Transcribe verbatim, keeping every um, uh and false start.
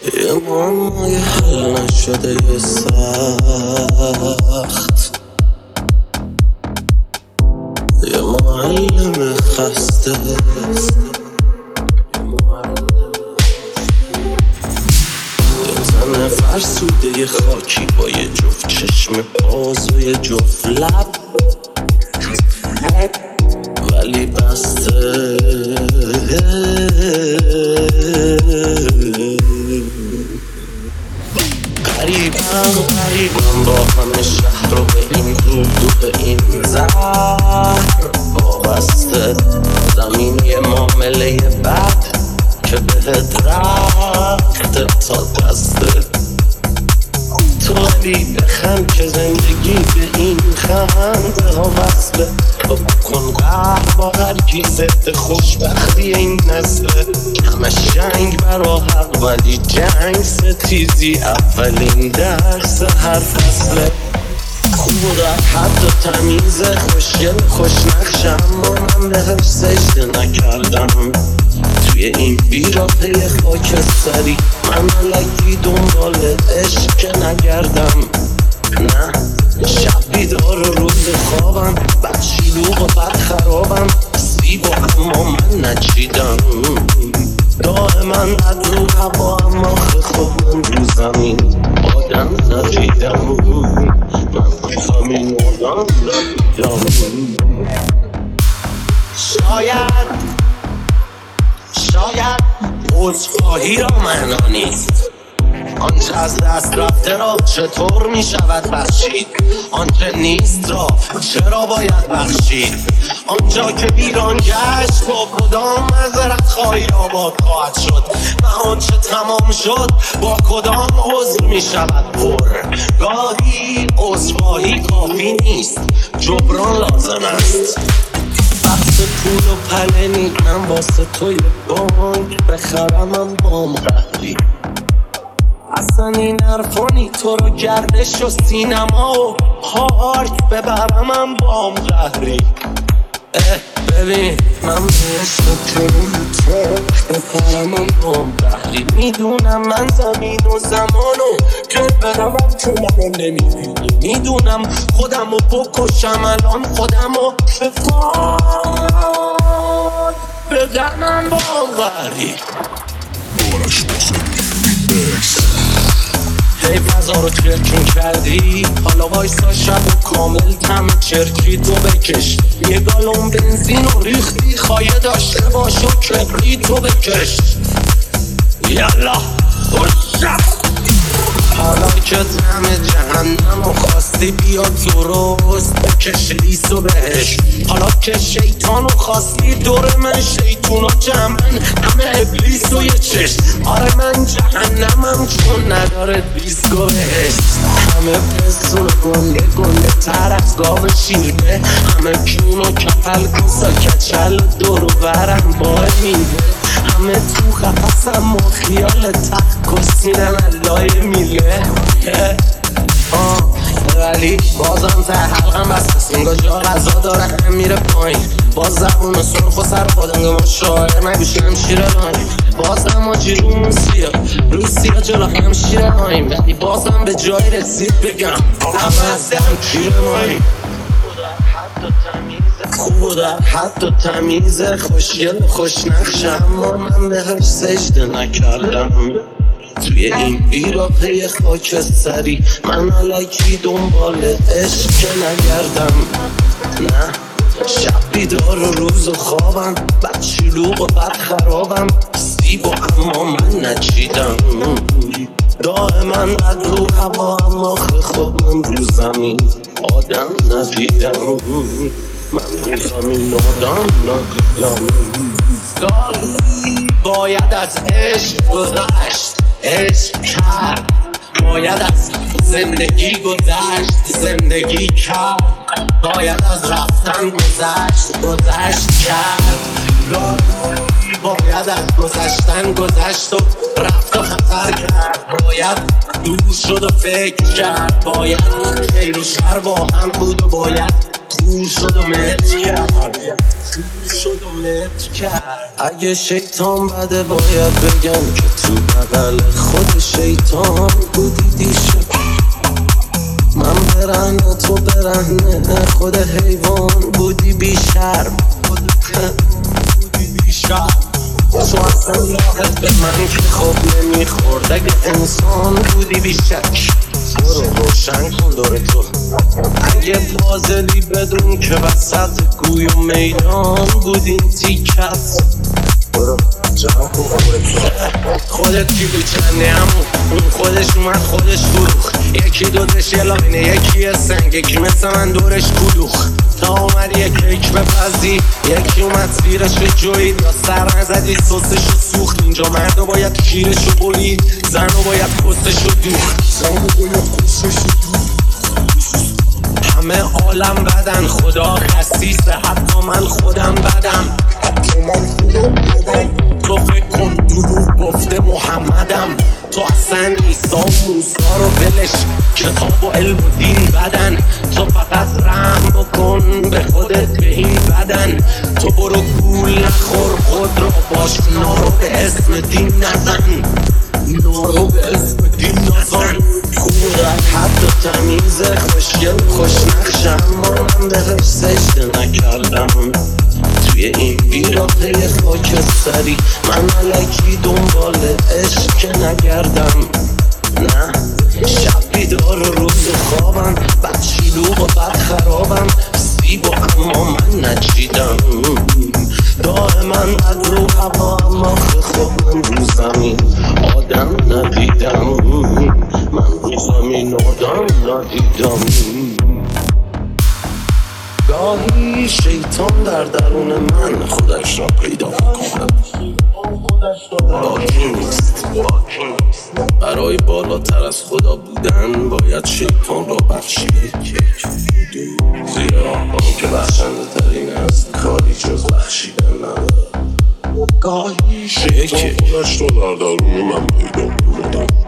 یه معمای حل نشده یه سخت، یه معلم خسته، یه تن فرسوده یه خاکی با یه جفت چشم باز و یه جفت لب ولی بسته. قریبم قریبم با همه شهر و به این دود و به این زهر وابسته. زمین یه معامله بد که بهت رفته تا دسته. تو ولی بخند که زندگی به این خنده ها وصله. تو بکن قهر با هر کی ضد خوشبختی این نسله. همه جنگ برا حق ولی جنگ ستیزی اولین درس هر فصله. خوب و در حد و تمیزه، خوشگل خوش نقشه اما من بهش سجده نکردم. توی این بیراقه خاکستری من الکی دنبال عشق که نگردم. نه شب بیدار و روز خوابم، بد شلوغ و بد خرابم، سیب و اما من نچیدم. دائما بد رو هوا اما خود من رو زمین آدم ندیدم. من زمین آدم ندیدم. شاید شاید عذرخواهی را معنا نیست. آنچه از دست رفته را چطور می شود بخشید؟ آنچه نیست را چرا باید بخشید؟ آنجا که ویران گشت با کدام معذرت خواهی آباد خواهد شد؟ و آنچه تمام شد با کدام عذر می شود پر؟ گاهی عذرخواهی کافی نیست، جبران لازم است. بحث پول و پله نید، من واسه توی بانک بخرمم بام قهری. اصلا این حرفانی تو رو گردش و سینما و پارک ببرمم بام قهری. ببین من بهشت کنون ترک بپرمم بام قهری. میدونم من زمین و زمانو که برمم که منو نمیبینی. میدونم خودم رو بکشم الان خودم رو بفای بدنم بام قهری. بارش باسه ریمیکس هی فضا رو چرکین کردی، حالا وایسا شب و کامل تم چرکی تو بکش. یه گالون بنزین و ریختی، خواهی داشته باش و کبری تو بکش. یالا خوشم حالا که دم جهنم و خواستی بیا درست بکش لیسو بهش. حالا که شیطان و خواستی دور من شیطون و جمعن همه ابلیس و یه چشم. آره من جهنمم چون نداره دیسکو بهش. همه پسون و گنده گنده تر از گاو شیرده، همه کون و کپل کسا کچل دور و برم با میده. همه تو خفصم و خیال تخت کسینم اللای میله. آه ولی بازم ته حلقم بسته، سنگا جا غذا داره هم میره پایین. باز زبون سرخ و سر خودنگه ما شاعر نگوشم شیره لایم. بازم آجی رومون سیا روسیا جلو هم شیره هاییم. ولی بازم به جای رسید بگم همه از دم کیره ماییم. خوب و در حد و تمیزه، خوشگل خوش نقشه اما من بهش سجده نکردم. توی این بیراقه خاکستری من الکی دنبال عشق که نگردم. نه شب بیدار و روز و خوابم، بد شلوغ و بد خرابم، سیب و اما من نچیدم. دائما بد رو هوا اما خود من رو زمین آدم ندیدم. من رو زمین آدم ندیدم. گاهی باید از عشق گذشت، عشق کرد. باید از زندگی گذشت، زندگی کرد. باید از رفتن گذشت، گذشت کرد. گاهی باید از گذشتن گذشت و رفت و خطر کرد. باید دور شد و فکر کرد. باید خیر و شر با هم بود و باید خور شد و مت کرد خور شد و مت کرد. اگه شیطان بده باید بگم که تو بغل خود شیطان بودی دیشب. من برهنه تو برهنه خود حیوان بودی بی شرم بودی بی شرم. تو اصلا راحت به من که خوب نمیخورد. اگه انسان بودی بی شک برو روشن کن دور تو. اگه پازلی بدون که وسط گوی و میدان بودین تیکت برو جمع کن خودت. خودت کی بود چنده همون اون خودش اومد خودش فروخ. یکی دوتش یه لاینه یکی سنگ یکی مثل من دورش کلوخ. تا اومد یک کیک بپزی یکی اومد زیرش جوید یا سر نزدی سسشو سوخت. اینجا مردو باید کیرشو برید زنو باید کسشو دوخت. زنو باید کسشو دوخت. همه عالم بدن خدا خسیسه حتی من خودم بدم. تو فکر کن دروغ گفته محمدم. تو اصلا عیسی و موسی رو ولش کتاب و علم و دین بدن. تو فقط رحم بکن به خودت به این بدن. تو برو گول نخور خود رو باش نارو به اسم دین نزن. نارو به اسم دین نزن. خودت حد و تمیزه خوشگل خوش نقشه اما من بهش سجده نکردم. توی این بیراقه خاکستری من علکی دنبال عشق که نگردم. نه شب بیدار و روز خوابم بد شلوغ و بد خرابم سیب و اما من نچیدم. دائما بد رو هوا اما خود من رو زمین آدم ندیدم. من رو زمین آدم ندیدم. گاهی شیطان در درون من خودش را پیدا می‌کند. باکی نیست باکی نیست. برای بالاتر از خدا بودن باید شیطان را بخشید. زیرا آن که بخشنده ترین است کاری جز بخشیدن ندارد. گاهی شیطان خودش را در درون من پیدا می‌کند.